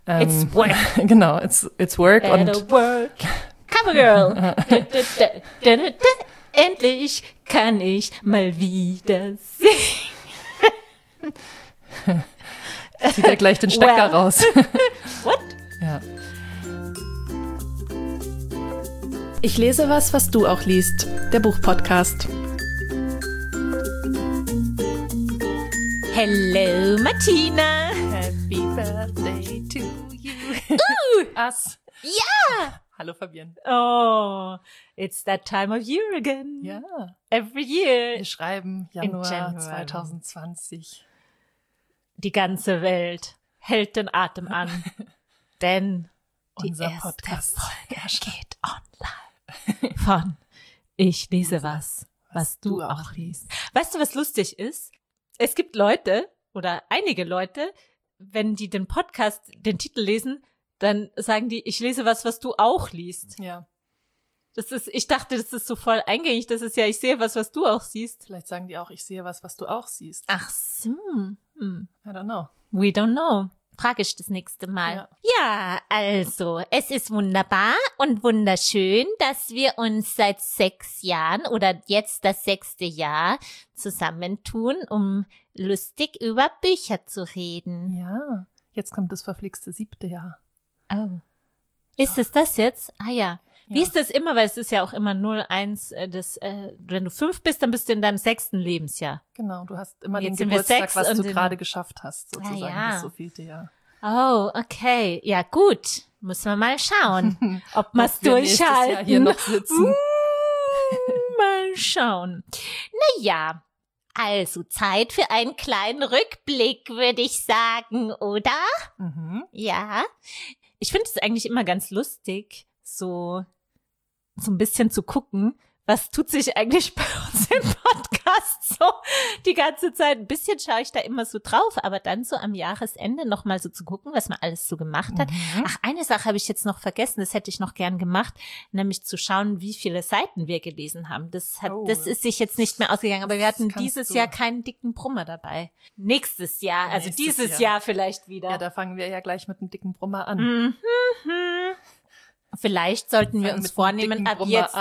It's work. Genau, it's work. Und work. Covergirl. Endlich kann ich mal wieder singen. Zieht er gleich den Stecker raus. What? Ja. Ich lese was du auch liest. Der Buchpodcast. Hello, Martina. Happy Birthday to you. Us. Ja. Hallo Fabienne. Oh, it's that time of year again. Ja. Every year. Wir schreiben Januar 2020. Die ganze Welt hält den Atem an, denn Unser die erste Podcast Folge geht online von Ich lese was du auch liest. Weißt du, was lustig ist? Es gibt Leute oder einige Leute, wenn die den Podcast, den Titel lesen, dann sagen die, ich lese was du auch liest. Ja. Ich dachte, das ist so voll eingängig, das ist ja, ich sehe was du auch siehst. Vielleicht sagen die auch, ich sehe was du auch siehst. Ach so. I don't know. We don't know. Frage ich das nächste Mal. Ja, also, es ist wunderbar und wunderschön, dass wir uns seit 6 Jahren oder jetzt das 6. Jahr zusammentun, um lustig über Bücher zu reden. Ja, jetzt kommt das verflixte 7. Jahr. Oh. Ist es das jetzt? Ah ja. Wie ist das immer, weil es ist ja auch immer 01, wenn du 5 bist, dann bist du in deinem 6. Lebensjahr. Genau, du hast immer den Jetzt sind wir Geburtstag, 6 was du und gerade geschafft hast, sozusagen, ja. das so vielte Jahr. Oh, okay. Ja, gut. Müssen wir mal schauen, ob wir es Ob wir nächstes Jahr durchhalten. hier noch sitzen. Mal schauen. Naja, also Zeit für einen kleinen Rückblick, würde ich sagen, oder? Mhm. Ja. Ich finde es eigentlich immer ganz lustig, so ein bisschen zu gucken, was tut sich eigentlich bei uns im Podcast so die ganze Zeit. Ein bisschen schaue ich da immer so drauf, aber dann so am Jahresende nochmal so zu gucken, was man alles so gemacht hat. Ach, eine Sache habe ich jetzt noch vergessen, das hätte ich noch gern gemacht, nämlich zu schauen, wie viele Seiten wir gelesen haben. Das ist sich jetzt nicht mehr ausgegangen, aber wir hatten dieses Jahr keinen dicken Brummer dabei. Nächstes Jahr, also dieses Jahr vielleicht wieder. Ja, da fangen wir ja gleich mit einem dicken Brummer an. Mhm. Vielleicht sollten wir uns vornehmen, ab jetzt.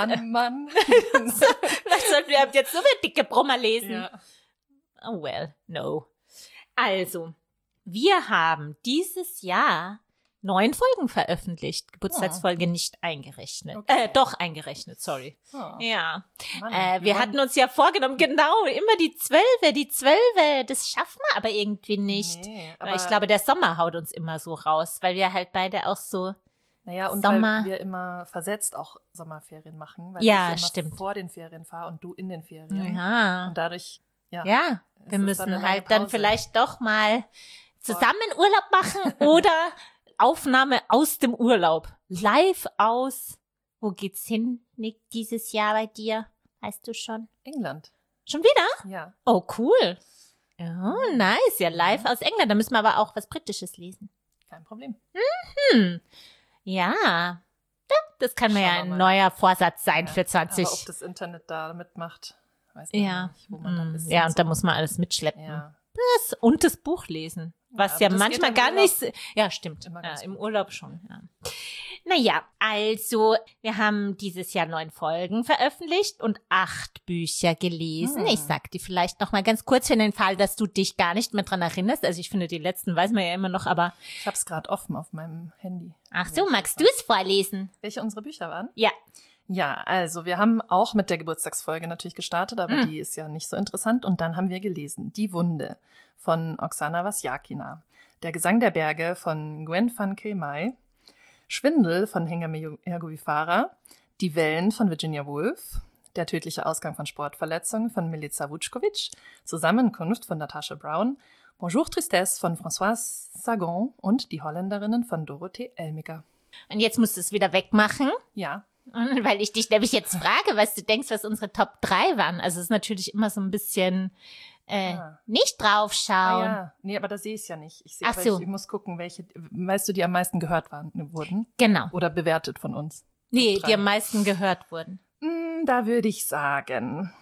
Vielleicht sollten wir ab jetzt so eine dicke Brummer lesen. Ja. Oh well, no. Also, wir haben dieses Jahr 9 Folgen veröffentlicht. Geburtstagsfolge nicht eingerechnet. Okay. Doch eingerechnet, sorry. Oh. Ja. Mann, Wir hatten uns ja vorgenommen, genau, immer die 12. Das schaffen wir aber irgendwie nicht. Nee, Weil ich glaube, der Sommer haut uns immer so raus, weil wir halt beide auch so. Naja, und Sommer. weil wir immer versetzt auch Sommerferien machen, weil Ja, ich immer stimmt. vor den Ferien fahre und du in den Ferien. Ja. Und dadurch, Ja, ist wir es dann müssen eine halt lange dann Pause. vielleicht doch mal zusammen Urlaub machen oder Aufnahme aus dem Urlaub. Live aus. Wo geht's hin, Nick, dieses Jahr bei dir? Weißt du schon? England. Schon wieder? Ja. Oh, cool. Oh, nice. Ja, live aus England. Da müssen wir aber auch was Britisches lesen. Kein Problem. Ja. Das kann mir Schauen ja wir ein mal. neuer Vorsatz sein für Aber 20. ob das Internet da mitmacht, weiß man Ja. nicht, wo man dann ist. Ja, und da muss man alles mitschleppen. Ja. Und das Buch lesen. Was aber ja das manchmal geht im gar Urlaub nicht. Ja, stimmt. immer Ja, ganz im gut. Urlaub schon. Ja. Naja, also wir haben dieses Jahr 9 Folgen veröffentlicht und 8 Bücher gelesen. Ich sag die vielleicht noch mal ganz kurz für den Fall, dass du dich gar nicht mehr dran erinnerst. Also ich finde, die letzten weiß man ja immer noch, aber Ich habe es gerade offen auf meinem Handy. ach so, magst du es vorlesen? Welche unsere Bücher waren? Ja. Ja, also wir haben auch mit der Geburtstagsfolge natürlich gestartet, aber die ist ja nicht so interessant. Und dann haben wir gelesen Die Wunde von Oksana Vasjakina, Der Gesang der Berge von Gwen van Keimai, Schwindel von Hengame Ergovifara, Die Wellen von Virginia Woolf, Der tödliche Ausgang von Sportverletzungen von Milica Vučković, Zusammenkunft von Natasha Brown, Bonjour Tristesse von Françoise Sagan und Die Holländerinnen von Dorothee Elmiger. Und jetzt musst du es wieder wegmachen, Ja, weil ich dich nämlich jetzt frage, was du denkst, was unsere Top 3 waren. Also es ist natürlich immer so ein bisschen nicht draufschauen. ja. Nee, aber da sehe ich es ja nicht. Ich sehe, Ach so. ich muss gucken, welche, weißt du, die am meisten gehört wurden Genau. oder bewertet von uns. Nee, Top 3. die am meisten gehört wurden. Da würde ich sagen,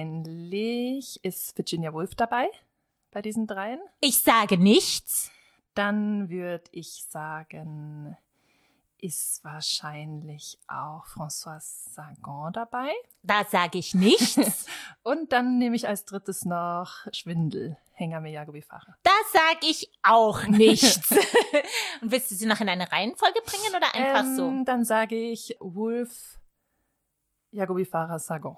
wahrscheinlich ist Virginia Woolf dabei, bei diesen 3. Ich sage nichts. Dann würde ich sagen, ist wahrscheinlich auch François Sagan dabei. Da sage ich nichts. Und dann nehme ich als drittes noch Schwindel, Hengame Yagubi-Fahrer. Da sage ich auch nichts. Und willst du sie noch in eine Reihenfolge bringen oder einfach so? Dann sage ich Wolf, Yagubi-Fahrer, Sagan.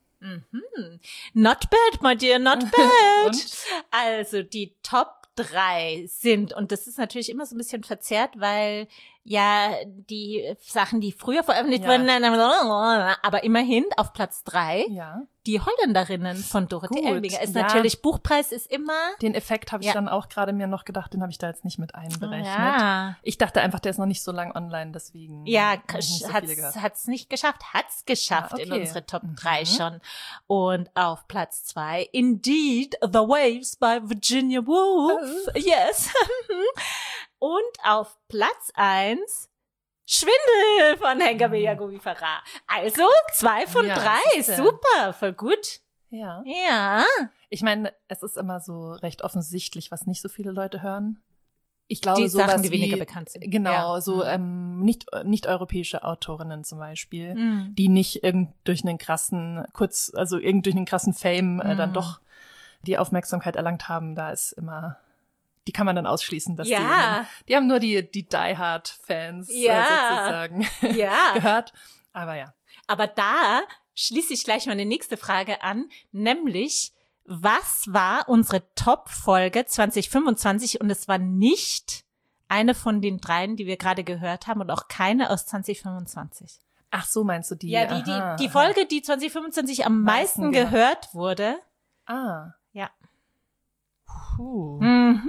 Not bad, my dear, not bad. Und? Also die Top 3 sind, und das ist natürlich immer so ein bisschen verzerrt, weil ja die Sachen, die früher veröffentlicht wurden, aber immerhin auf Platz 3 Ja. die Holländerinnen von Dorothee Gut, Elbinger. Ist ja. natürlich, Buchpreis ist immer... Den Effekt habe ich Ja. dann auch gerade mir noch gedacht, den habe ich da jetzt nicht mit einberechnet. Ja. Ich dachte einfach, der ist noch nicht so lang online, deswegen Ja, habe ich nicht so viele gehört. hat's nicht geschafft. Hat's geschafft Ah, okay. in unsere Top 3 schon. Und auf Platz 2, Indeed, The Waves by Virginia Woolf. Yes. Und auf Platz 1, Schwindel von Hengame Yagubi-Fahrer. Also 2 von Ja, 3. siehste. Super, voll gut. Ja. Ja. Ich meine, es ist immer so recht offensichtlich, was nicht so viele Leute hören. Ich glaube, Die sowas Sachen, die wie, weniger bekannt sind. Genau, Ja. so nicht europäische Autorinnen zum Beispiel, Mhm. die nicht durch einen krassen Fame dann Mhm. doch die Aufmerksamkeit erlangt haben. Da ist immer, die kann man dann ausschließen, dass Ja. die haben nur die Die-Hard-Fans Ja. sozusagen Ja. gehört. Aber ja. Aber da schließe ich gleich meine nächste Frage an, nämlich, was war unsere Top-Folge 2025? Und es war nicht eine von den 3, die wir gerade gehört haben und auch keine aus 2025. Ach so, meinst du die? Ja, Aha, die aha. Folge, die 2025 am meisten gehört. gehört wurde. Ah. Ja. Puh. Mhm.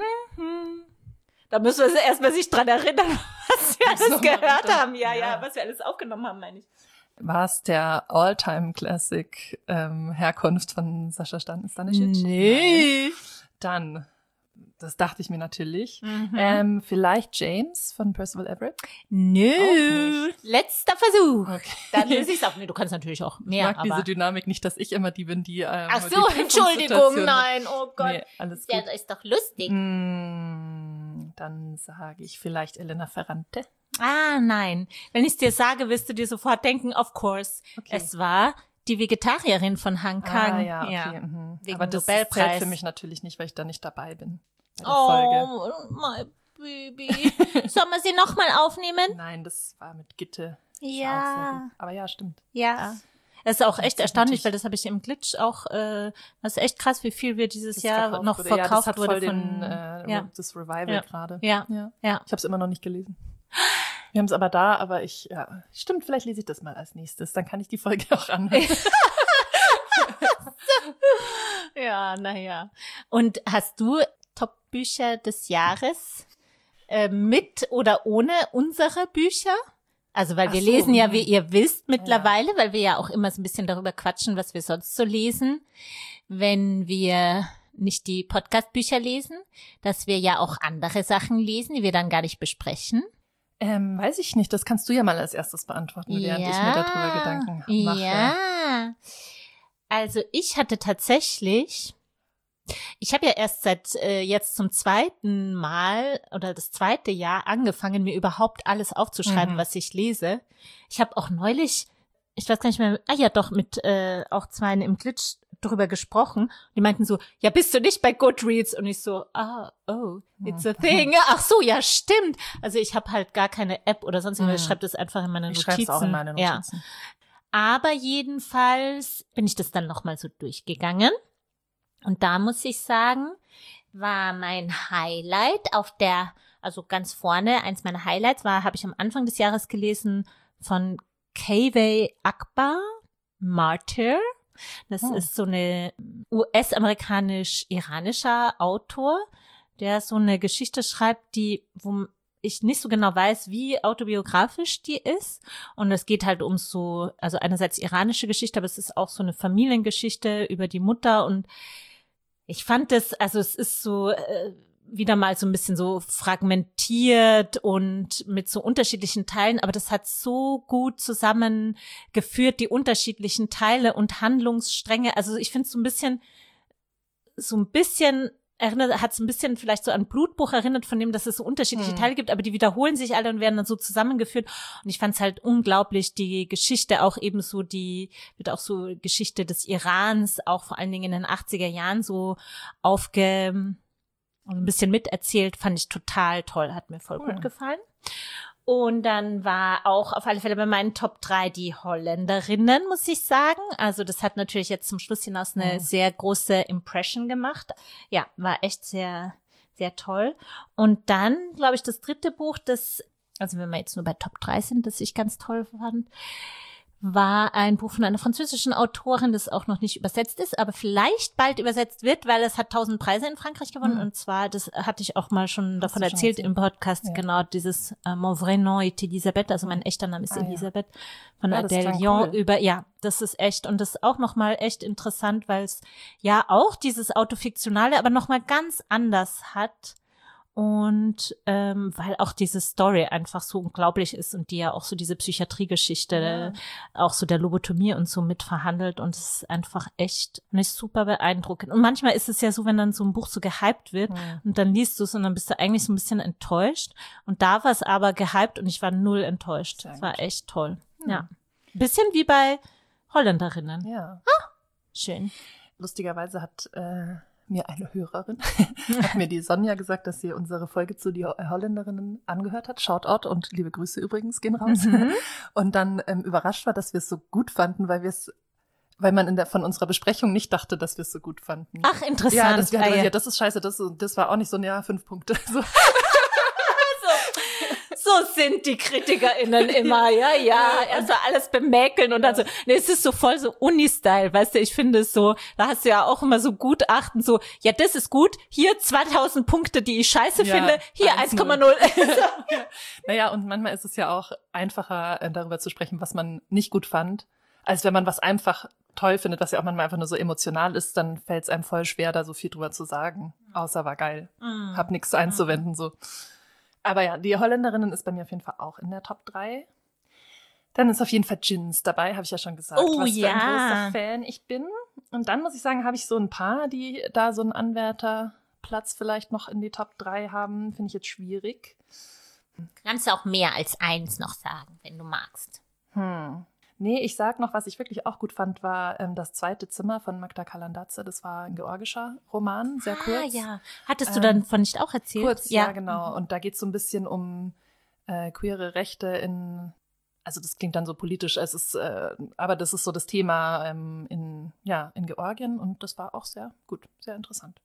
Da müssen wir erstmal sich dran erinnern, was wir Das alles noch mal gehört runter. haben. Ja, Ja. was wir alles aufgenommen haben, meine ich. War es der All-Time-Classic Herkunft von Sascha Stanisic? Nee. Dann, das dachte ich mir natürlich, Mhm. vielleicht James von Percival Everett? Nö. Auch nicht. Letzter Versuch. Okay. Dann löse ich es auf. Nee, du kannst natürlich auch Ich mehr, mag diese aber... Dynamik nicht, dass ich immer die bin, die Ach die so, Entschuldigung, Prüfungssituation- nein, oh Gott. Nee, alles Ja, gut. das ist doch lustig. Dann sage ich vielleicht Elena Ferrante. Ah, nein. Wenn ich es dir sage, wirst du dir sofort denken, of course. Okay. Es war die Vegetarierin von Han Kang. Ah, ja, okay. Mhm. Wegen Aber das Nobelpreis. zählt für mich natürlich nicht, weil ich da nicht dabei bin. Bei der Folge. Oh, my baby. Sollen wir sie nochmal aufnehmen? Nein, das war mit Gitte. Ist auch sehr Ja, gut. Aber ja, stimmt. ja. Es ist auch echt ist erstaunlich, natürlich- weil das habe ich im Glitch auch, das ist echt krass, wie viel wir dieses Das Jahr noch wurde. Ja, das verkauft hat wurde voll von, den, das Revival Ja. gerade. ja, Ja. ja. Ich habe es immer noch nicht gelesen. Wir haben es aber da, aber stimmt, vielleicht lese ich das mal als nächstes. Dann kann ich die Folge auch anhören. Ja, naja. Und hast du Top-Bücher des Jahres mit oder ohne unsere Bücher? Also, weil wir Ach so, lesen ja, wie ihr wisst, mittlerweile, Ja. weil wir ja auch immer so ein bisschen darüber quatschen, was wir sonst so lesen, wenn wir nicht die Podcast-Bücher lesen, dass wir ja auch andere Sachen lesen, die wir dann gar nicht besprechen. Weiß ich nicht, das kannst du ja mal als erstes beantworten, während ich mir darüber Gedanken mache. Ja. Also ich hatte tatsächlich, ich habe ja erst seit jetzt zum 2. Mal oder das 2. Jahr angefangen, mir überhaupt alles aufzuschreiben, was ich lese. Ich habe auch neulich, ich weiß gar nicht mehr, mit auch 2 im Glitch drüber gesprochen. Die meinten so, ja, bist du nicht bei Goodreads? Und ich so, it's a thing. Ach so, ja, stimmt. Also ich habe halt gar keine App oder sonst irgendwas, ich schreibe das einfach in meine Ich Notizen. schreibe es auch in meine Ja. Notizen. Aber jedenfalls bin ich das dann nochmal so durchgegangen. Und da muss ich sagen, war mein Highlight also ganz vorne, eins meiner Highlights habe ich am Anfang des Jahres gelesen von Kaveh Akbar, Martyr. Das ist so eine US-amerikanisch-iranischer Autor, der so eine Geschichte schreibt, wo ich nicht so genau weiß, wie autobiografisch die ist. Und es geht halt um so, also einerseits iranische Geschichte, aber es ist auch so eine Familiengeschichte über die Mutter. Und ich fand es ist so wieder mal so ein bisschen so fragmentiert und mit so unterschiedlichen Teilen, aber das hat so gut zusammengeführt, die unterschiedlichen Teile und Handlungsstränge. Also ich finde es so ein bisschen hat es ein bisschen vielleicht so an Blutbuch erinnert, von dem, dass es so unterschiedliche Teile gibt, aber die wiederholen sich alle und werden dann so zusammengeführt. Und ich fand es halt unglaublich, die Geschichte auch eben so, wird auch so Geschichte des Irans, auch vor allen Dingen in den 80er Jahren so ein bisschen miterzählt, fand ich total toll, hat mir voll gut gefallen. Und dann war auch auf alle Fälle bei meinen Top 3 die Holländerinnen, muss ich sagen. Also das hat natürlich jetzt zum Schluss hinaus eine sehr große Impression gemacht. Ja, war echt sehr, sehr toll. Und dann, glaube ich, das dritte Buch, also wenn wir jetzt nur bei Top 3 sind, das ich ganz toll fand, war ein Buch von einer französischen Autorin, das auch noch nicht übersetzt ist, aber vielleicht bald übersetzt wird, weil es hat 1000 Preise in Frankreich gewonnen. Und zwar, das hatte ich auch mal schon davon erzählt im Podcast, genau, dieses Mon vrai nom est Elisabeth, also mein echter Name ist Elisabeth, von Adèle Lyon cool. Das ist echt, und das ist auch nochmal echt interessant, weil es ja auch dieses Autofiktionale, aber nochmal ganz anders hat. Und weil auch diese Story einfach so unglaublich ist und die ja auch so diese Psychiatriegeschichte, auch so der Lobotomie und so mitverhandelt, und es ist einfach echt nicht super beeindruckend. Und manchmal ist es ja so, wenn dann so ein Buch so gehypt wird und dann liest du es und dann bist du eigentlich so ein bisschen enttäuscht. Und da war es aber gehypt und ich war null enttäuscht. Es war echt toll. Ja. Bisschen wie bei Holländerinnen. Ja. Schön. Lustigerweise hat mir eine Hörerin, hat mir die Sonja gesagt, dass sie unsere Folge zu die Holländerinnen angehört hat. Shoutout und liebe Grüße übrigens gehen raus. Und dann überrascht war, dass wir es so gut fanden, weil man von unserer Besprechung nicht dachte, dass wir es so gut fanden. Ach, interessant. Ja, das ist scheiße, das war auch nicht so, 5 Punkte. So. So sind die KritikerInnen immer, ja. Erst mal alles bemäkeln und dann so, es ist so voll so Uni-Style, weißt du, ich finde es so, da hast du ja auch immer so Gutachten, so, ja, das ist gut, hier 2000 Punkte, die ich scheiße finde, hier 1,0. Naja, und manchmal ist es ja auch einfacher, darüber zu sprechen, was man nicht gut fand, als wenn man was einfach toll findet, was ja auch manchmal einfach nur so emotional ist, dann fällt es einem voll schwer, da so viel drüber zu sagen, außer war geil, hab nichts einzuwenden, so. Aber ja, die Holländerinnen ist bei mir auf jeden Fall auch in der Top 3. Dann ist auf jeden Fall Jins dabei, habe ich ja schon gesagt, was für ein großer Fan ich bin. Und dann muss ich sagen, habe ich so ein paar, die da so einen Anwärterplatz vielleicht noch in die Top 3 haben. Finde ich jetzt schwierig. Kannst du auch mehr als 1 noch sagen, wenn du magst. Nee, ich sag noch, was ich wirklich auch gut fand, war Das zweite Zimmer von Magda Kalandadze. Das war ein georgischer Roman, sehr kurz. Ja. Hattest du dann von nicht auch erzählt? Kurz, ja genau. Und da geht es so ein bisschen um queere Rechte also das klingt dann so politisch, aber das ist so das Thema in Georgien, und das war auch sehr gut, sehr interessant.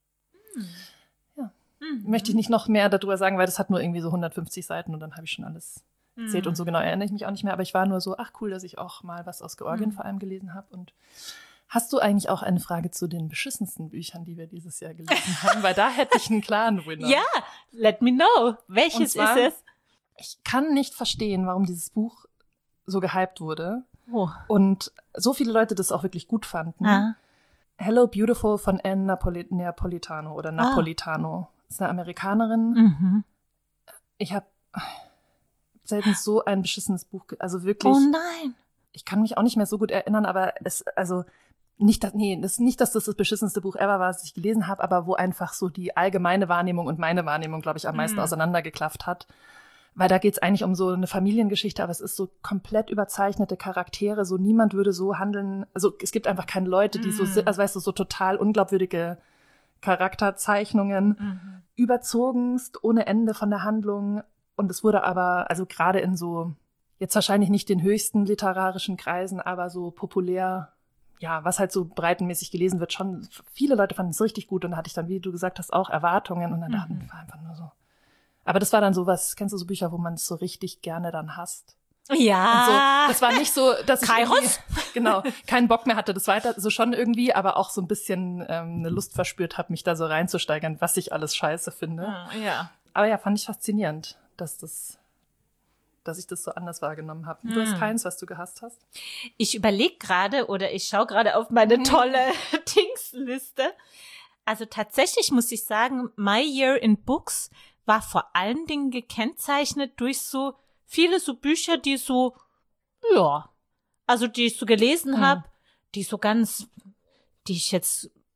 Ja. Möchte ich nicht noch mehr darüber sagen, weil das hat nur irgendwie so 150 Seiten und dann habe ich schon alles erzählt und so genau erinnere ich mich auch nicht mehr, aber ich war nur so, ach cool, dass ich auch mal was aus Georgien vor allem gelesen habe. Und hast du eigentlich auch eine Frage zu den beschissensten Büchern, die wir dieses Jahr gelesen haben? Weil da hätte ich einen klaren Winner. Ja, let me know. Welches ist es? Ich kann nicht verstehen, warum dieses Buch so gehypt wurde und so viele Leute das auch wirklich gut fanden. Hello Beautiful von Anne Napolitano oder Napolitano. Das ist eine Amerikanerin. Ich habe selten so ein beschissenes Buch, also wirklich. Oh nein. Ich kann mich auch nicht mehr so gut erinnern, aber nicht, dass das beschissenste Buch ever war, das ich gelesen habe, aber wo einfach so die allgemeine Wahrnehmung und meine Wahrnehmung, glaube ich, am meisten auseinandergeklafft hat. Weil da geht es eigentlich um so eine Familiengeschichte, aber es ist so komplett überzeichnete Charaktere, so niemand würde so handeln, also es gibt einfach keine Leute, die so, also weißt du, so total unglaubwürdige Charakterzeichnungen, überzogenst, ohne Ende von der Handlung. Und es wurde aber, also gerade in so, jetzt wahrscheinlich nicht den höchsten literarischen Kreisen, aber so populär, ja, was halt so breitenmäßig gelesen wird, schon, viele Leute fanden es richtig gut und da hatte ich dann, wie du gesagt hast, auch Erwartungen und dann dachte ich, war einfach nur so. Aber das war dann so was, kennst du so Bücher, wo man es so richtig gerne dann hasst? Ja. Und so, das war nicht so, dass Kairos? ich genau, keinen Bock mehr hatte, das weiter, so schon irgendwie, aber auch so ein bisschen eine Lust verspürt habe, mich da so reinzusteigern, was ich alles scheiße finde. Ja. Aber ja, fand ich faszinierend, dass ich das so anders wahrgenommen habe. Du hast keins, was du gehasst hast? Ich überlege gerade oder ich schaue gerade auf meine tolle Dingsliste. Also tatsächlich muss ich sagen, My Year in Books war vor allen Dingen gekennzeichnet durch so viele so Bücher, die so, ja, also die ich so gelesen habe, die ich jetzt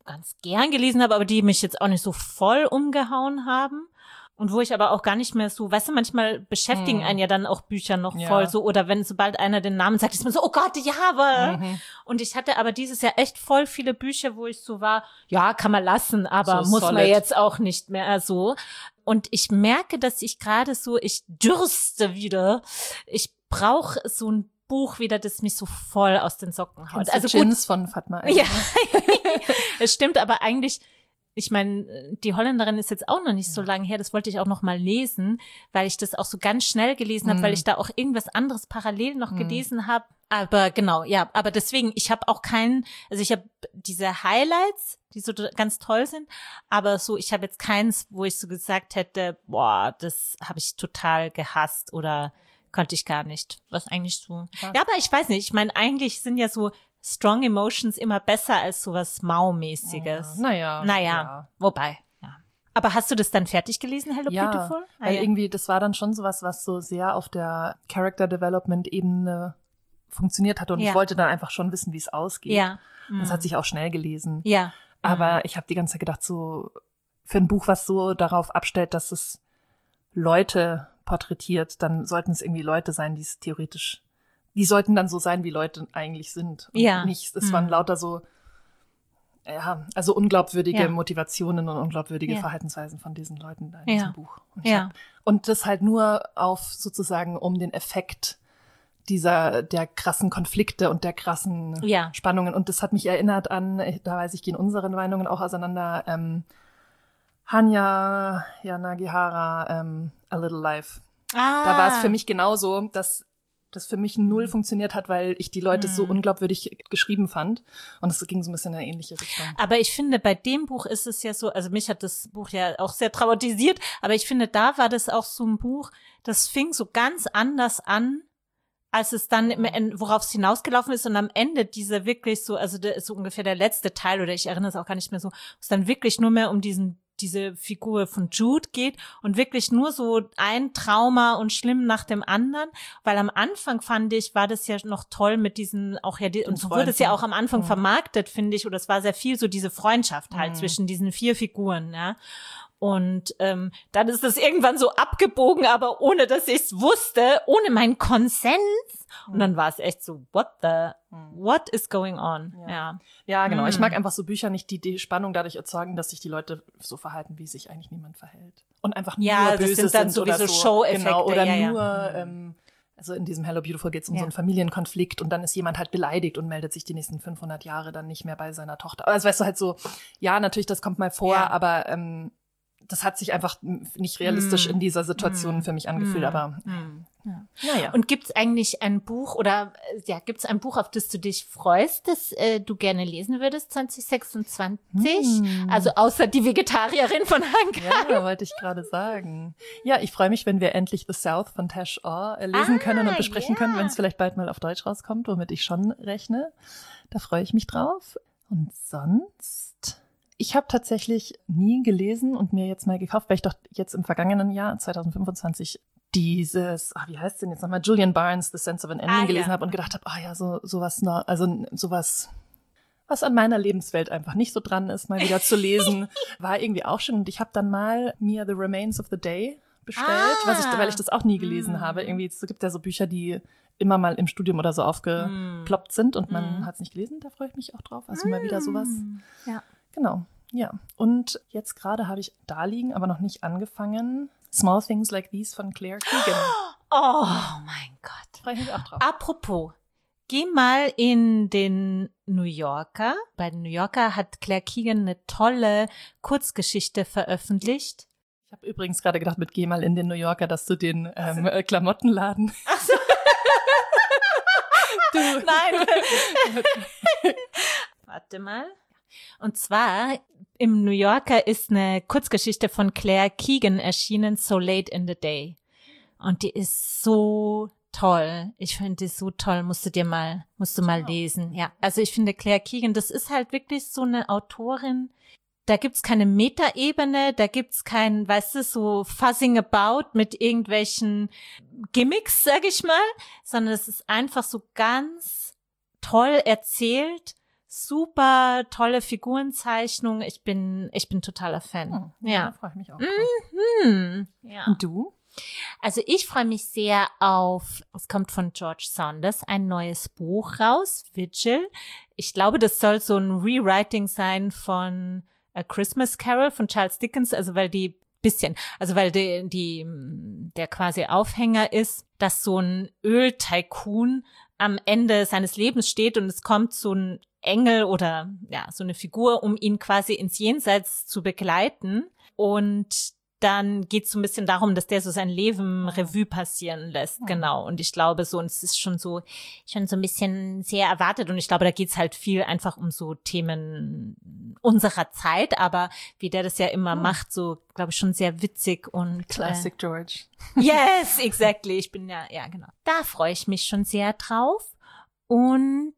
ganz gern gelesen habe, aber die mich jetzt auch nicht so voll umgehauen haben. Und wo ich aber auch gar nicht mehr so, weißt du, manchmal beschäftigen einen ja dann auch Bücher noch voll so, oder wenn sobald einer den Namen sagt, ist man so, oh Gott, ja, aber. Und ich hatte aber dieses Jahr echt voll viele Bücher, wo ich so war, ja, kann man lassen, aber so muss solid. Man jetzt auch nicht mehr so. Und ich merke, dass ich gerade so, ich dürste wieder, ich brauche so ein Buch wieder, das mich so voll aus den Socken haut. Also Gins von Fatma. Ja, es stimmt, aber eigentlich, ich meine, die Holländerin ist jetzt auch noch nicht so lange her, das wollte ich auch noch mal lesen, weil ich das auch so ganz schnell gelesen habe, weil ich da auch irgendwas anderes parallel noch gelesen habe. Aber genau, ja, aber deswegen, ich habe auch also ich habe diese Highlights, die so ganz toll sind, aber so, ich habe jetzt keins, wo ich so gesagt hätte, boah, das habe ich total gehasst oder konnte ich gar nicht. Was eigentlich so. Ja, aber ich weiß nicht, ich meine, eigentlich sind ja so Strong Emotions immer besser als sowas Mau-mäßiges. Naja. Wobei, ja. Aber hast du das dann fertig gelesen, Hello Beautiful? Weil irgendwie, das war dann schon sowas, was so sehr auf der Character Development Ebene funktioniert hat und ich wollte dann einfach schon wissen, wie es ausgeht. Ja. Das hat sich auch schnell gelesen. Ja. Aber ich habe die ganze Zeit gedacht, so für ein Buch, was so darauf abstellt, dass es Leute porträtiert, dann sollten es irgendwie Leute sein, die es theoretisch, die sollten dann so sein, wie Leute eigentlich sind. Und nicht, es waren lauter so, also unglaubwürdige Motivationen und unglaubwürdige Verhaltensweisen von diesen Leuten da in diesem Buch. Und das halt nur auf sozusagen um den Effekt der krassen Konflikte und der krassen Spannungen. Und das hat mich erinnert an, da weiß ich, gehen unsere Meinungen auch auseinander, Hanya Yanagihara, A Little Life. Da war es für mich genauso, dass das für mich null funktioniert hat, weil ich die Leute so unglaubwürdig geschrieben fand. Und es ging so ein bisschen in eine ähnliche Richtung. Aber ich finde, bei dem Buch ist es ja so, also mich hat das Buch ja auch sehr traumatisiert, aber ich finde, da war das auch so ein Buch, das fing so ganz anders an, als es dann, worauf es hinausgelaufen ist und am Ende dieser wirklich so, also der ist so ungefähr der letzte Teil, oder ich erinnere es auch gar nicht mehr so, wo es dann wirklich nur mehr um diese Figur von Jude geht und wirklich nur so ein Trauma und schlimm nach dem anderen, weil am Anfang fand ich, war das ja noch toll mit diesen, auch ja, und so wurde es ja auch am Anfang vermarktet, finde ich, oder es war sehr viel so diese Freundschaft halt zwischen diesen 4 Figuren, ja. Und dann ist es irgendwann so abgebogen, aber ohne, dass ich es wusste, ohne meinen Konsens. Und dann war es echt so, what is going on? Ja, genau. Ich mag einfach so Bücher nicht, die Spannung dadurch erzeugen, dass sich die Leute so verhalten, wie sich eigentlich niemand verhält. Und einfach nur böse das sind dann sowieso oder so. Show-Effekte. Genau, oder nur, also in diesem Hello Beautiful geht es um so einen Familienkonflikt und dann ist jemand halt beleidigt und meldet sich die nächsten 500 Jahre dann nicht mehr bei seiner Tochter. Also weißt du halt so, ja, natürlich, das kommt mal vor, aber das hat sich einfach nicht realistisch in dieser Situation für mich angefühlt, aber naja. Und gibt's eigentlich ein Buch gibt's ein Buch, auf das du dich freust, das du gerne lesen würdest 2026? Also außer die Vegetarierin von Hanka. Ja, wollte ich gerade sagen. Ja, ich freue mich, wenn wir endlich The South von Tash Orr lesen können und besprechen können, wenn es vielleicht bald mal auf Deutsch rauskommt, womit ich schon rechne. Da freue ich mich drauf. Und sonst? Ich habe tatsächlich nie gelesen und mir jetzt mal gekauft, weil ich doch jetzt im vergangenen Jahr, 2025, dieses, wie heißt es denn jetzt nochmal, Julian Barnes, The Sense of an Ending gelesen habe und gedacht habe, sowas noch, also sowas, was an meiner Lebenswelt einfach nicht so dran ist, mal wieder zu lesen, war irgendwie auch schön. Und ich habe dann mal mir The Remains of the Day bestellt, weil ich das auch nie gelesen habe. Irgendwie, es gibt ja so Bücher, die immer mal im Studium oder so aufgeploppt sind und man hat es nicht gelesen, da freue ich mich auch drauf. Also mal wieder sowas. Ja. Genau, ja. Und jetzt gerade habe ich da liegen, aber noch nicht angefangen. Small Things Like These von Claire Keegan. Oh mein Gott. Freue ich mich auch drauf. Apropos, geh mal in den New Yorker. Bei den New Yorker hat Claire Keegan eine tolle Kurzgeschichte veröffentlicht. Ich habe übrigens gerade gedacht, mit geh mal in den New Yorker, dass du den Klamottenladen. Ach so. Nein. Warte mal. Und zwar im New Yorker ist eine Kurzgeschichte von Claire Keegan erschienen, So Late in the Day. Und die ist so toll. Ich finde die so toll. Musst du mal lesen. Ja, also ich finde Claire Keegan, das ist halt wirklich so eine Autorin. Da gibt's keine Metaebene, da gibt's kein, weißt du, so fuzzing about mit irgendwelchen Gimmicks, sag ich mal, sondern es ist einfach so ganz toll erzählt, super tolle Figurenzeichnung. Ich bin totaler Fan. Da freue ich mich auch drauf. Ja. Und du? Also ich freue mich sehr auf, es kommt von George Saunders, ein neues Buch raus, Vigil. Ich glaube, das soll so ein Rewriting sein von A Christmas Carol von Charles Dickens, also weil der quasi Aufhänger ist, dass so ein Öl-Tycoon am Ende seines Lebens steht und es kommt so ein Engel oder ja, so eine Figur, um ihn quasi ins Jenseits zu begleiten. Und dann geht es so ein bisschen darum, dass der so sein Leben Revue passieren lässt, genau. Und ich glaube so, und es ist schon so ein bisschen sehr erwartet und ich glaube, da geht's halt viel einfach um so Themen unserer Zeit, aber wie der das ja immer macht, so, glaube ich, schon sehr witzig und Classic George. Yes, exactly. Ich bin ja, genau. Da freue ich mich schon sehr drauf. Und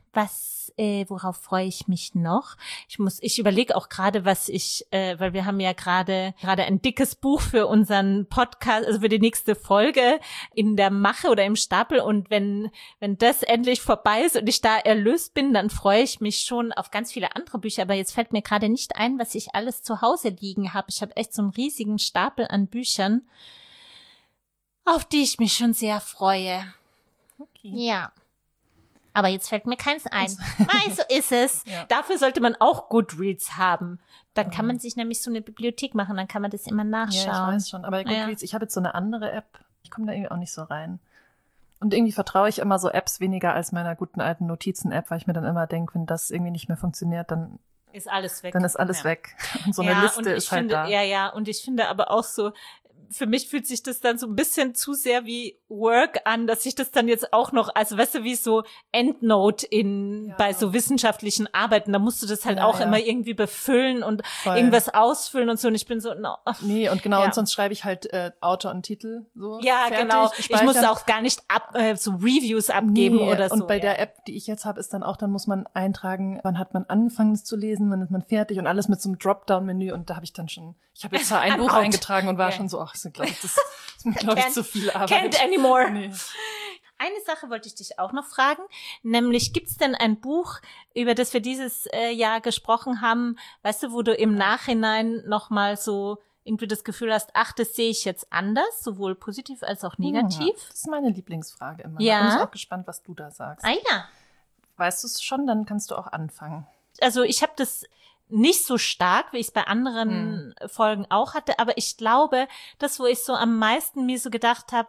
worauf freue ich mich noch? Ich überlege auch gerade, weil wir haben ja gerade ein dickes Buch für unseren Podcast, also für die nächste Folge in der Mache oder im Stapel. Und wenn das endlich vorbei ist und ich da erlöst bin, dann freue ich mich schon auf ganz viele andere Bücher. Aber jetzt fällt mir gerade nicht ein, was ich alles zu Hause liegen habe. Ich habe echt so einen riesigen Stapel an Büchern, auf die ich mich schon sehr freue. Okay. Ja. Aber jetzt fällt mir keins ein. So ist es. Ja. Dafür sollte man auch Goodreads haben. Dann kann man sich nämlich so eine Bibliothek machen, dann kann man das immer nachschauen. Ja, ich weiß schon. Aber Goodreads, ich habe jetzt so eine andere App. Ich komme da irgendwie auch nicht so rein. Und irgendwie vertraue ich immer so Apps weniger als meiner guten alten Notizen-App, weil ich mir dann immer denke, wenn das irgendwie nicht mehr funktioniert, dann ist alles weg. Dann ist alles weg. Und so eine Liste ist halt da. Ja, und ich finde aber auch so, für mich fühlt sich das dann so ein bisschen zu sehr wie Work an, dass ich das dann jetzt auch noch, also weißt du, wie so Endnote bei so wissenschaftlichen Arbeiten, da musst du das halt auch immer irgendwie befüllen und irgendwas ausfüllen und so und ich bin so, no. Nee, und genau, und sonst schreibe ich halt Autor und Titel so. Ja, fertig, genau. Ich muss auch gar nicht so Reviews abgeben oder so. Und bei der App, die ich jetzt habe, ist dann muss man eintragen, wann hat man angefangen, es zu lesen, wann ist man fertig und alles mit so einem Dropdown-Menü und da habe ich dann schon, ich habe jetzt zwar ein Buch eingetragen und war schon so, das ist mir, glaube ich, zu viel Arbeit. Can't anymore. Nee. Eine Sache wollte ich dich auch noch fragen, nämlich gibt's denn ein Buch, über das wir dieses Jahr gesprochen haben, weißt du, wo du im Nachhinein nochmal so irgendwie das Gefühl hast, ach, das sehe ich jetzt anders, sowohl positiv als auch negativ? Ja, das ist meine Lieblingsfrage immer. Ja. Ich bin auch gespannt, was du da sagst. Ah ja. Weißt du es schon, dann kannst du auch anfangen. Also ich habe das nicht so stark, wie ich es bei anderen Folgen auch hatte, aber ich glaube, das, wo ich so am meisten mir so gedacht habe,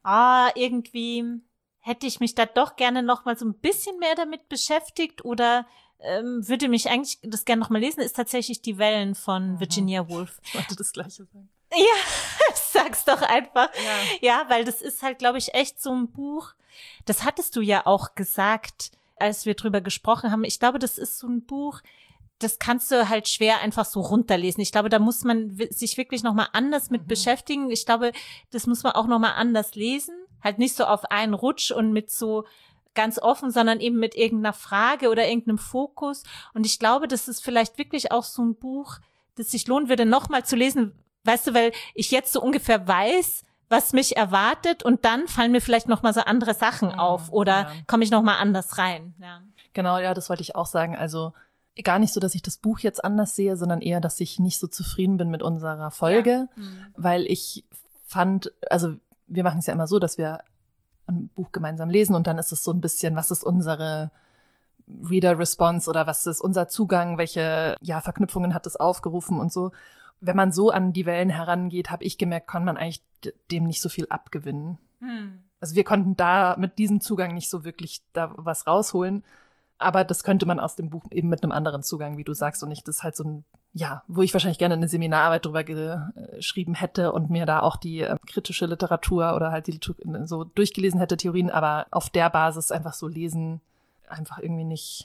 irgendwie hätte ich mich da doch gerne noch mal so ein bisschen mehr damit beschäftigt oder würde mich eigentlich das gerne noch mal lesen, ist tatsächlich Die Wellen von Virginia Woolf. Ich wollte das Gleiche sagen. Ja, sag's doch einfach. Ja, weil das ist halt, glaube ich, echt so ein Buch, das hattest du ja auch gesagt, als wir drüber gesprochen haben. Ich glaube, das ist so ein Buch, das kannst du halt schwer einfach so runterlesen. Ich glaube, da muss man sich wirklich nochmal anders mit beschäftigen. Ich glaube, das muss man auch nochmal anders lesen. Halt nicht so auf einen Rutsch und mit so ganz offen, sondern eben mit irgendeiner Frage oder irgendeinem Fokus. Und ich glaube, das ist vielleicht wirklich auch so ein Buch, das sich lohnen würde, nochmal zu lesen. Weißt du, weil ich jetzt so ungefähr weiß, was mich erwartet und dann fallen mir vielleicht nochmal so andere Sachen auf oder komme ich nochmal anders rein. Ja. Genau, ja, das wollte ich auch sagen. Also gar nicht so, dass ich das Buch jetzt anders sehe, sondern eher, dass ich nicht so zufrieden bin mit unserer Folge, weil ich fand, also wir machen es ja immer so, dass wir ein Buch gemeinsam lesen und dann ist es so ein bisschen, was ist unsere Reader-Response oder was ist unser Zugang, welche Verknüpfungen hat es aufgerufen und so. Wenn man so an die Wellen herangeht, habe ich gemerkt, kann man eigentlich dem nicht so viel abgewinnen. Also wir konnten da mit diesem Zugang nicht so wirklich da was rausholen. Aber das könnte man aus dem Buch eben mit einem anderen Zugang, wie du sagst, und nicht, das ist halt so ein, wo ich wahrscheinlich gerne eine Seminararbeit drüber geschrieben hätte und mir da auch die kritische Literatur oder halt die so durchgelesen hätte, Theorien, aber auf der Basis einfach so lesen, einfach irgendwie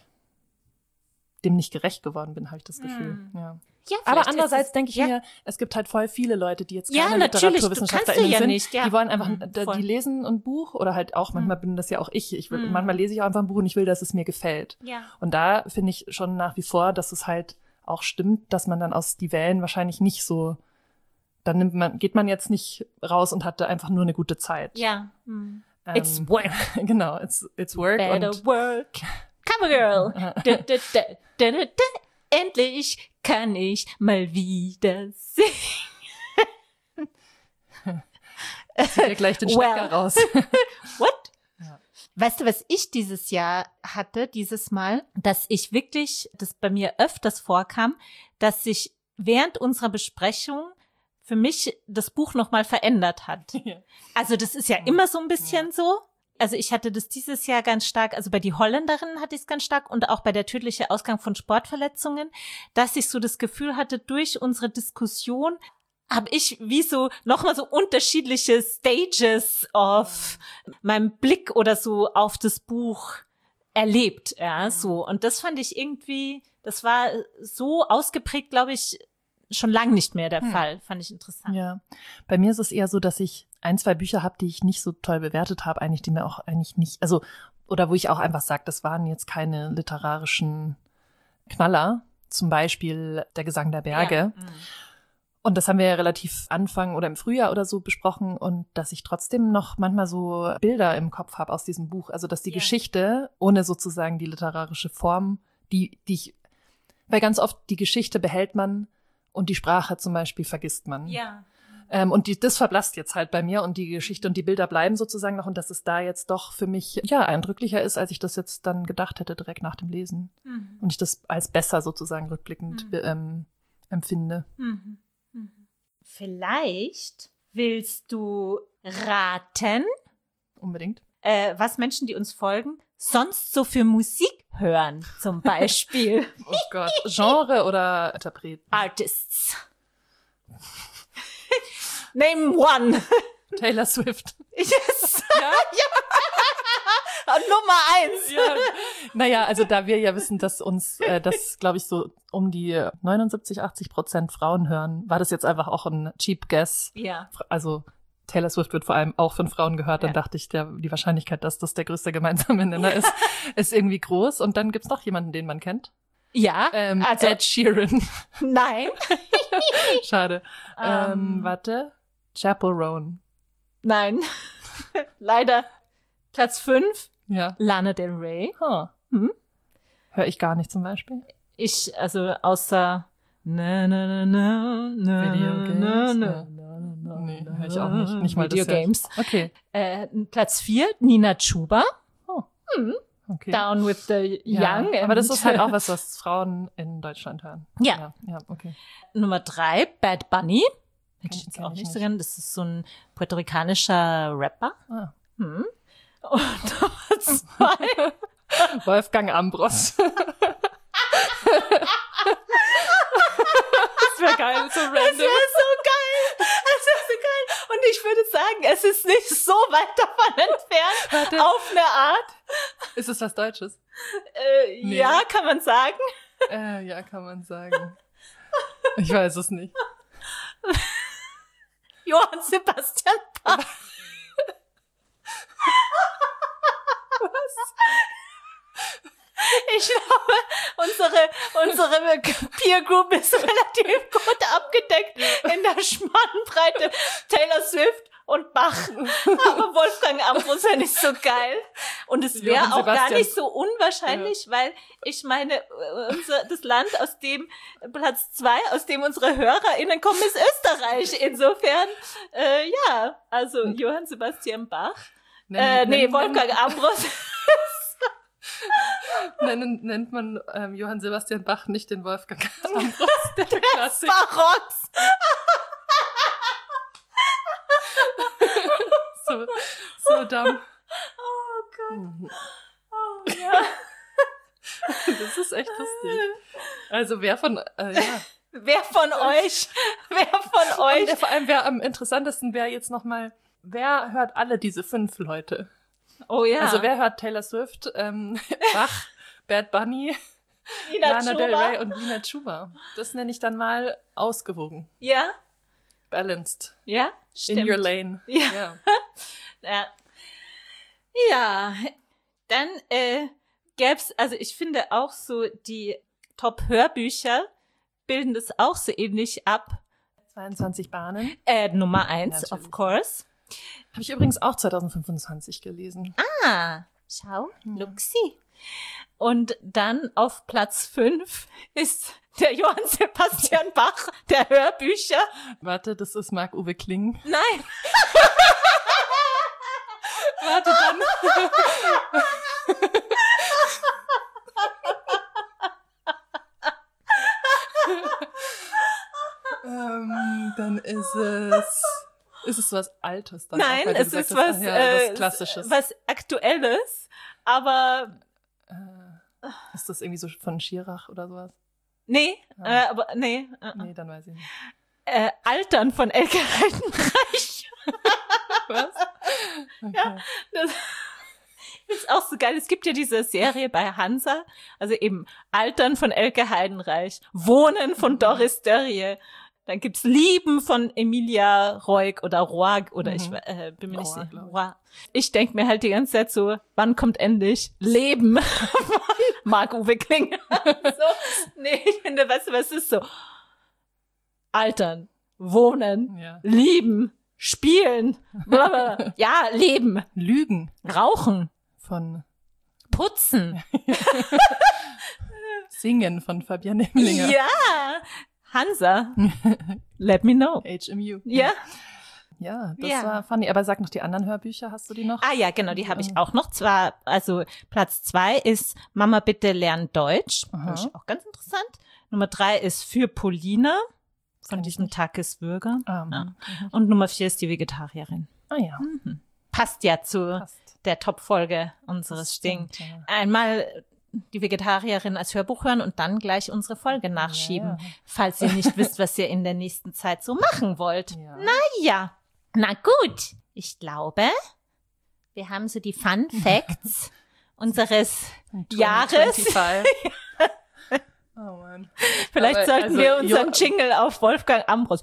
dem nicht gerecht geworden bin, habe ich das Gefühl, Ja, aber andererseits denke ich mir, es gibt halt voll viele Leute, die jetzt keine LiteraturwissenschaftlerInnen sind, nicht, die wollen einfach, die lesen ein Buch oder halt auch, manchmal bin das ja auch manchmal lese ich auch einfach ein Buch und ich will, dass es mir gefällt. Ja. Und da finde ich schon nach wie vor, dass es halt auch stimmt, dass man dann aus die Wellen wahrscheinlich nicht so, dann geht man jetzt nicht raus und hatte einfach nur eine gute Zeit. Ja. It's work. Genau, it's work. Better work. Kann Girl. Endlich kann ich mal wieder singen. Zieh dir gleich den Stecker raus. What? Ja. Weißt du, was ich dieses Jahr hatte, dieses Mal, dass ich wirklich, das bei mir öfters vorkam, dass sich während unserer Besprechung für mich das Buch nochmal verändert hat. Ja. Also das ist ja immer so ein bisschen so. Also ich hatte das dieses Jahr ganz stark, also bei Die Holländerin hatte ich es ganz stark und auch bei der tödliche Ausgang von Sportverletzungen, dass ich so das Gefühl hatte, durch unsere Diskussion habe ich wie so nochmal so unterschiedliche Stages of meinem Blick oder so auf das Buch erlebt, ja, so. Und das fand ich irgendwie, das war so ausgeprägt, glaube ich, schon lang nicht mehr der Fall. Fand ich interessant. Ja, bei mir ist es eher so, dass ich 1, 2 Bücher habe, die ich nicht so toll bewertet habe, eigentlich, die mir auch eigentlich nicht, also, oder wo ich auch einfach sage, das waren jetzt keine literarischen Knaller, zum Beispiel Der Gesang der Berge. Ja. Und das haben wir ja relativ Anfang oder im Frühjahr oder so besprochen und dass ich trotzdem noch manchmal so Bilder im Kopf habe aus diesem Buch. Also dass die Geschichte, ohne sozusagen die literarische Form, die ich, weil ganz oft die Geschichte behält man und die Sprache zum Beispiel vergisst man. Ja. Und das verblasst jetzt halt bei mir und die Geschichte und die Bilder bleiben sozusagen noch und dass es da jetzt doch für mich ja eindrücklicher ist, als ich das jetzt dann gedacht hätte direkt nach dem Lesen. Und ich das als besser sozusagen rückblickend empfinde. Vielleicht willst du raten, Unbedingt. was Menschen, die uns folgen, sonst so für Musik hören, zum Beispiel. Oh Gott. Genre oder Interpreten? Artists. Name one. Taylor Swift. Yes. Ja? Und Nummer 1. Ja. Naja, also da wir ja wissen, dass uns das, glaube ich, so um die 79-80% Frauen hören, war das jetzt einfach auch ein cheap guess. Ja. Also Taylor Swift wird vor allem auch von Frauen gehört. Dann dachte ich, die Wahrscheinlichkeit, dass das der größte gemeinsame Nenner ist irgendwie groß. Und dann gibt's noch jemanden, den man kennt. Ja, also Ed Sheeran. nein. Schade. Warte. Chappell Roan. Nein. Leider Platz 5. Ja. Lana Del Rey. Höre ich gar nicht zum Beispiel. Ich, also außer na na na na na Video na Games? na. Nee, höre ich auch nicht. Nicht mal Video das. Games. Okay. Platz 4, Nina Chuba. Okay. Down with the Ja, Young. aber das ist halt auch was Frauen in Deutschland hören. Ja. Ja, okay. Nummer 3, Bad Bunny. Hätte ich jetzt Kenn auch ich nicht so nicht. gern. Das ist so ein puerto-ricanischer Rapper. Ah. Und Nummer 2. Wolfgang Ambros. Das wäre geil, so random. Das wäre so geil. Das wäre so geil. Und ich würde sagen, es ist nicht so weit davon entfernt. Warte. Auf eine Art. Ist es was Deutsches? Nee. Ja, kann man sagen. Ja, kann man sagen. Ich weiß es nicht. Johann Sebastian Bach. Ich glaube, unsere Peer Group ist relativ gut abgedeckt in der Spannbreite Taylor Swift und Bach. Aber Wolfgang Ambros wäre nicht so geil. Und es wäre Johann auch gar Sebastian. nicht so unwahrscheinlich, weil ich meine, das Land, aus dem Platz 2, aus dem unsere HörerInnen kommen, ist Österreich. Insofern, ja, also Johann Sebastian Bach. Wolfgang Ambros. Nennt man Johann Sebastian Bach nicht den Wolfgang Ambros, der Klassik. Barocks. So dumm. Oh Gott. Oh, ja. Das ist echt lustig. Also wer von Wer von euch? Und vor allem wer am interessantesten wäre jetzt nochmal, wer hört alle diese 5 Leute? Oh ja. Also wer hört Taylor Swift, Bach, Bad Bunny, Lana Del Rey und Nina Chuba? Das nenne ich dann mal ausgewogen. Ja? Balanced. Ja? Stimmt. In your lane. Ja. Ja. Ja. Dann gäb's, also ich finde auch so die Top-Hörbücher bilden das auch so ähnlich ab. 22 Bahnen. Nummer 1, Natürlich. of course. Habe ich übrigens auch 2025 gelesen. Ah, schau, Luxi. Und dann auf Platz 5 ist der Johann Sebastian Bach der Hörbücher. Warte, das ist Marc-Uwe Kling. Nein. Warte, dann. Dann ist es was Altes dann? Nein, auch, es ist was Klassisches. Was Aktuelles, aber ist das irgendwie so von Schirach oder sowas? nee, Nee, dann weiß ich nicht. Altern von Elke Heidenreich. Was? Okay. Ja, das ist auch so geil. Es gibt ja diese Serie bei Hansa, also eben Altern von Elke Heidenreich, Wohnen von Doris Dörrie. Dann gibt's Lieben von Emilia Roig oder Roig oder ich bin mir nicht sicher. Ich denke mir halt die ganze Zeit so, wann kommt endlich Leben von Marc-Uwe Kling? So, nee, ich finde, weißt du, was ist so? Altern, wohnen, lieben, spielen, blablabla. Ja, leben, Lügen rauchen, von putzen. Singen von Fabian Hemmlinger. Ja, Hansa, let me know. HMU. Ja. Ja, das war funny. Aber sag noch die anderen Hörbücher, hast du die noch? Ah ja, genau, die habe ich auch noch. Zwar, also Platz 2 ist Mama, bitte lern Deutsch. Finde ich auch ganz interessant. Nummer 3 ist Für Polina von diesem Takis Würger. Und Nummer 4 ist Die Vegetarierin. Ah ja. Passt ja zu der Top-Folge unseres Sting. Ja. Einmal Die Vegetarierin als Hörbuch hören und dann gleich unsere Folge nachschieben, falls ihr nicht wisst, was ihr in der nächsten Zeit so machen wollt. Ja. Naja, na gut. Ich glaube, wir haben so die Fun Facts unseres Jahres. Oh Mann. Vielleicht sollten wir unseren Jingle auf Wolfgang Ambros.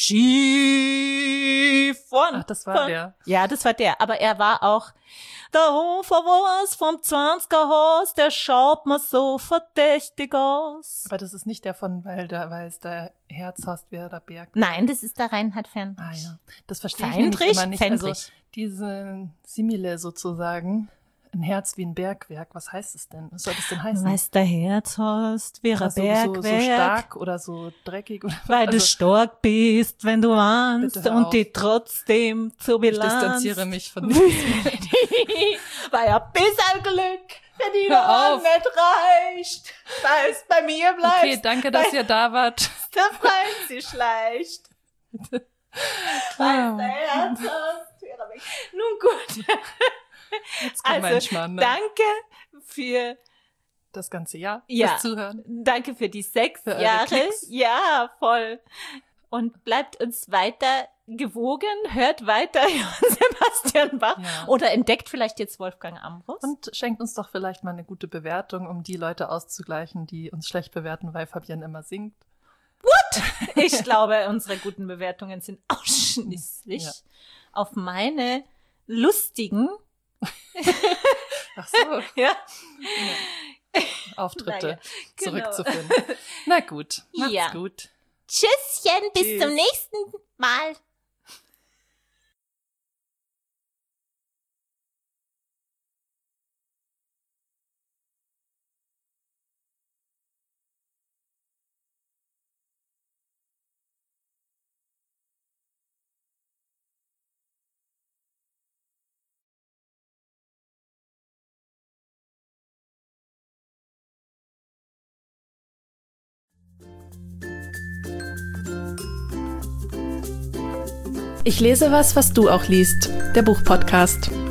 Skifahren. Ach, das war der. Ja, das war der. Aber er war auch der Hofer was vom 20er Haus, der schaut mir so verdächtig aus. Aber das ist nicht der von, weil es der Herzhorst wäre, der Berg. Nein, das ist der Reinhard Fendrich. Ah ja, das verstehe ich nämlich immer nicht. Also diese Simile sozusagen. Ein Herz wie ein Bergwerk, was heißt es denn? Was soll das denn heißen? Weißt der Herzhorst wäre ein Bergwerk. So stark oder so dreckig. Oder weil du stark bist, wenn du warnst und die trotzdem zur Bilanz. Ich distanziere mich von dem. Weil ein bisschen Glück, wenn die Hand nicht reicht, weil es bei mir bleibt. Okay, danke, dass ihr da wart. Der Freund sich schleicht. Weil der Herzhorst wäre weg. Nun gut. Jetzt kommt mein Schmarrn, ne? Danke für das ganze Jahr, fürs Zuhören. Danke für die 6 Jahre. Ja, voll. Und bleibt uns weiter gewogen, hört weiter Johann Sebastian Bach oder entdeckt vielleicht jetzt Wolfgang Ambros. Und schenkt uns doch vielleicht mal eine gute Bewertung, um die Leute auszugleichen, die uns schlecht bewerten, weil Fabian immer singt. What? Ich glaube, unsere guten Bewertungen sind ausschließlich auf meine lustigen Ach so. Auftritte zurückzuführen. Na gut, macht's gut. Tschüsschen, bis zum nächsten Mal. Ich lese was du auch liest. Der Buchpodcast.